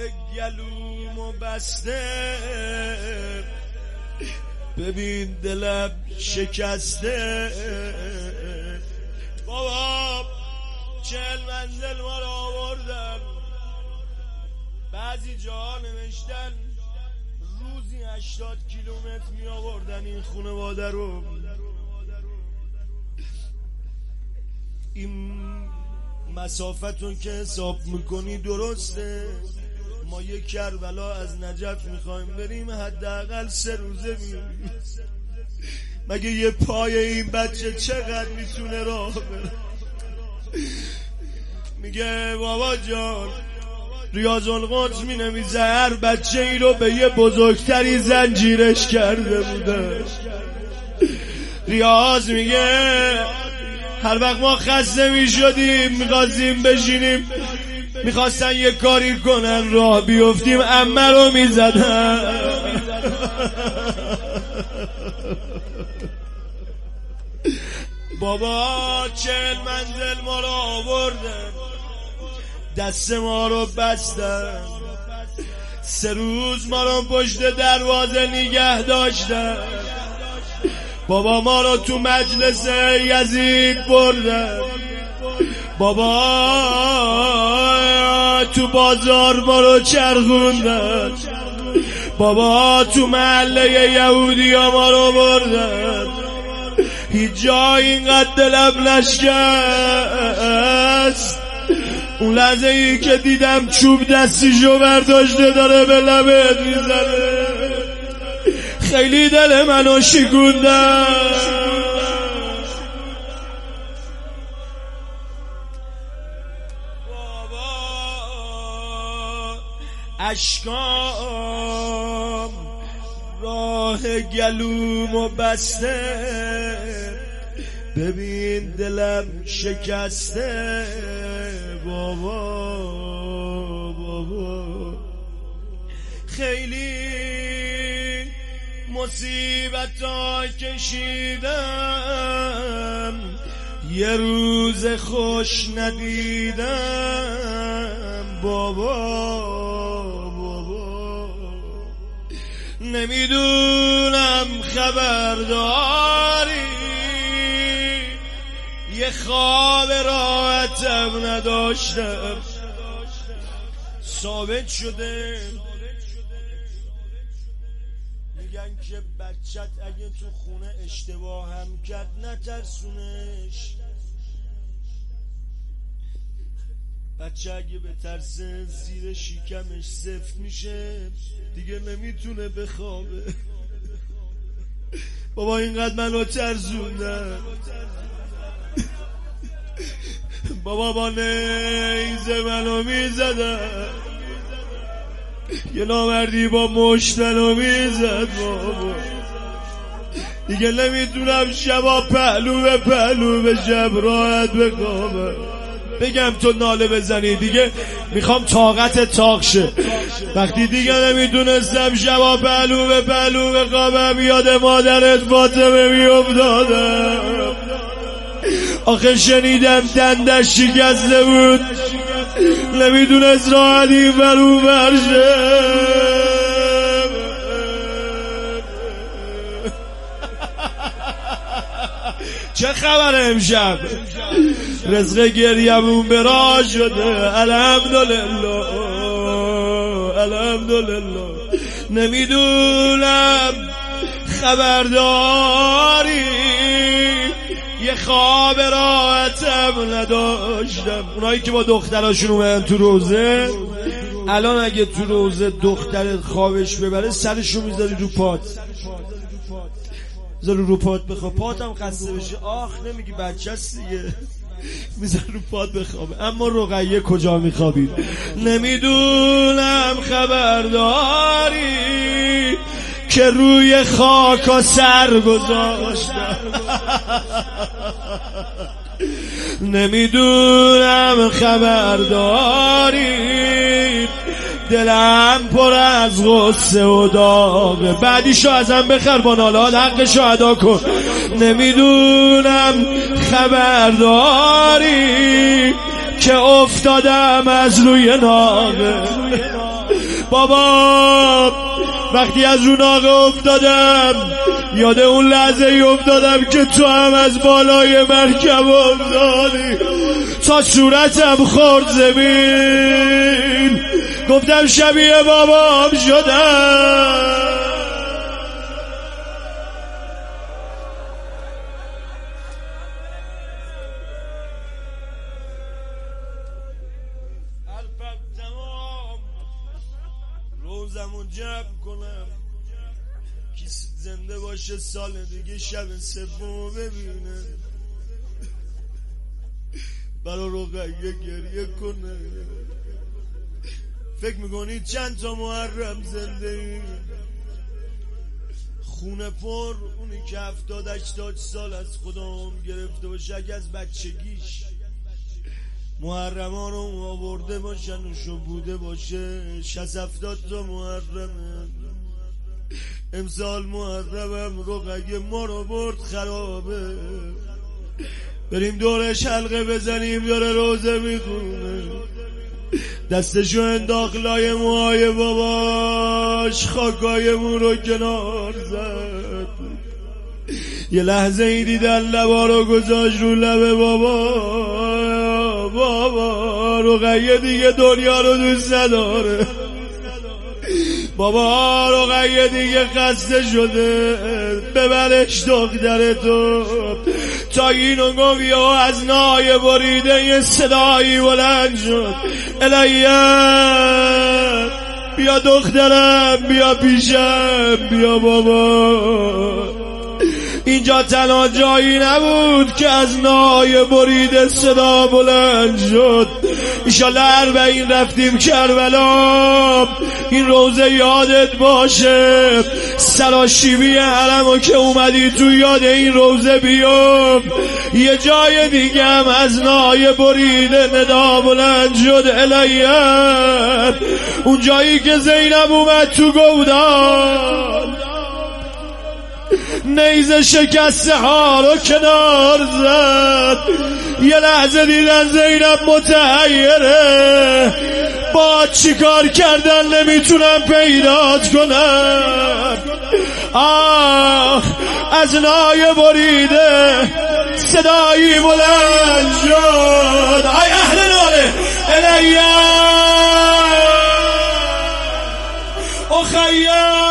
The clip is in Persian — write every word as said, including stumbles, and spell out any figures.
گلومو بسته، ببین دلم شکسته. بابا چهل منزل ما رو آوردن، بعضی جاها نوشتن روزی هشتاد کیلومتر می آوردن این خانواده رو. این مسافتون که حساب میکنی درسته، ما یک کربلا از نجف میخوایم بریم، حداقل سه روزه میریم. مگه یه پای این بچه چقدر میتونه راه بره؟ میگه بابا جان ریاض القدس می نویسه هر بچه ای رو به یه بزرگتری زنجیرش کرده بوده. ریاض میگه هر وقت ما خسته می شدیم میخواستیم بشینیم، میخواستن یه کاری کنن راه بیفتیم، عمه رو می زدن. بابا چهل منزل ما رو آوردن، دست ما رو بستن، سه روز ما رو پشت دروازه نگه داشتن. بابا ما رو تو مجلس یزید بردن، بابا تو بازار ما رو چرخوندن، بابا تو محله یهودی ها ما رو بردن. هیچ جا اینقدر دلم نشکست اون لحظه ای که دیدم چوب دستیشو برداشته داره به لبت میزنه. خیلی دل منو شکوندن. بابا اشکام راه گلومو بسته، ببین دلم شکسته. بابا بابا خیلی مصیبت ها کشیدم، یه روز خوش ندیدم. بابا بابا نمیدونم خبرداری، یه خواب راحتم نداشتم. ثابت شده میگن که بچت اگه تو خونه اشتباه هم کرد نترسونش. بچه اگه به ترس زیر شکمش سفت میشه دیگه نمیتونه بخوابه. بابا اینقدر منو ترسوندن. بابا با نیزه منو میزدن، یه نامردی با مشت منو میزد. بابا دیگه نمیتونم شبا پهلو به پهلو به شب راحت بخوابم. بگم تو ناله بزنی دیگه میخوام طاقت طاق شه. وقتی دیگه نمیتونستم شبا پهلو به پهلو بخوابم یاد مادرت فاطمه میافتادم. آخه شنیدم دندش شکسته بود، نمیدونست راحت این ورو برشه. چه خبره امشب؟ رزق گریمون برا شده. الحمدلله الحمدلله. نمیدونم خبرداری، یه خواب راحتم نداشتم. اونایی که با دختراشون اومدن تو روزه، الان اگه تو روزه دخترت خوابش ببره سرشو میذاری رو پات، میذاری رو پات بخواب. پاتم خسته بشه آخ نمیگی بچه هست دیگه، میذاری رو پات بخوابه. اما رقیه کجا میخوابید؟ نمیدونم خبرداری که روی خاک سر گذاشتم. نمیدونم خبرداری دلم پر از غصه و داغه. بعدیشو ازم بخر با نالات حقشو ادا کن. نمیدونم خبرداری که افتادم از روی ناقه. بابا وقتی از اون آقا افتادم یاد اون لحظه ای افتادم که تو هم از بالای مرکب افتادی تا صورتم خورد زمین. گفتم شبیه بابام شدم. روزمو جمع کنم کسی زنده باشه سال دیگه شب سومو ببینه برا رقیه گریه کنه. فکر میکنید چند تا محرم زنده ای خونه پر اونی که هفتاد هشتاد سال از خودم گرفته باشه اگه از بچگیش محرم ها رو آورده باشن و شو بوده باشه شصت هفتاد تا محرمه. امسال محرمم رقیه ما رو برد خرابه. بریم دورش حلقه بزنیم داره روزه میخونه دستشو انداخت لای موهای باباش خاکایمون رو کنار زد. یه لحظه ای دیدن لبا رو گذاشت رو لب بابا. بابا رقیه دیگه دنیا رو دوست نداره. بابا رقیه دیگه خسته شده. ببرش دختر تو. تا اینو گفت یا از نای بریده یه صدایی بلند شد الیه بیا دخترم بیا پیشم بیا بابا. اینجا تنها جایی نبود که از نای بریده صدا بلند شد. ایشالله اربعین رفتیم کربلا این روزه یادت باشه. سراشیبی حرمو که اومدی تو یاد این روزه بیام. یه جای دیگه هم از نای بریده ندا بلند شد الیه اون جایی که زینب اومد تو گودان نیزه شکسته ها رو کنار زد. یه لحظه دیدن زینب متحیره با چی کار کردن نمیتونم پیدات کنم. آه از نای بریده صدایی بلند شد ای اهل ناله الیه اخیه